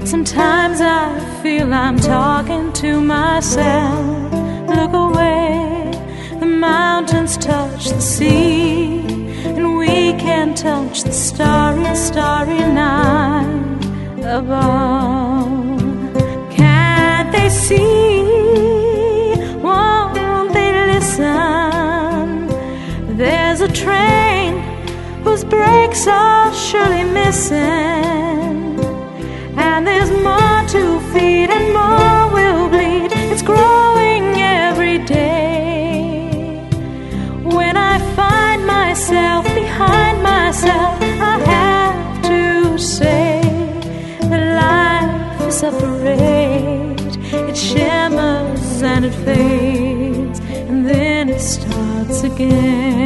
Sometimes I feel I'm talking to myself. Look away, the mountains touch the sea, and we can touch the starry, starry night above. Can't they see? Won't they listen? There's a train whose brakes are surely missing, and there's more to feed and more will bleed. It's growing every day. When I find myself behind myself, I have to say that life is a parade. It shimmers and it fades, and then it starts again.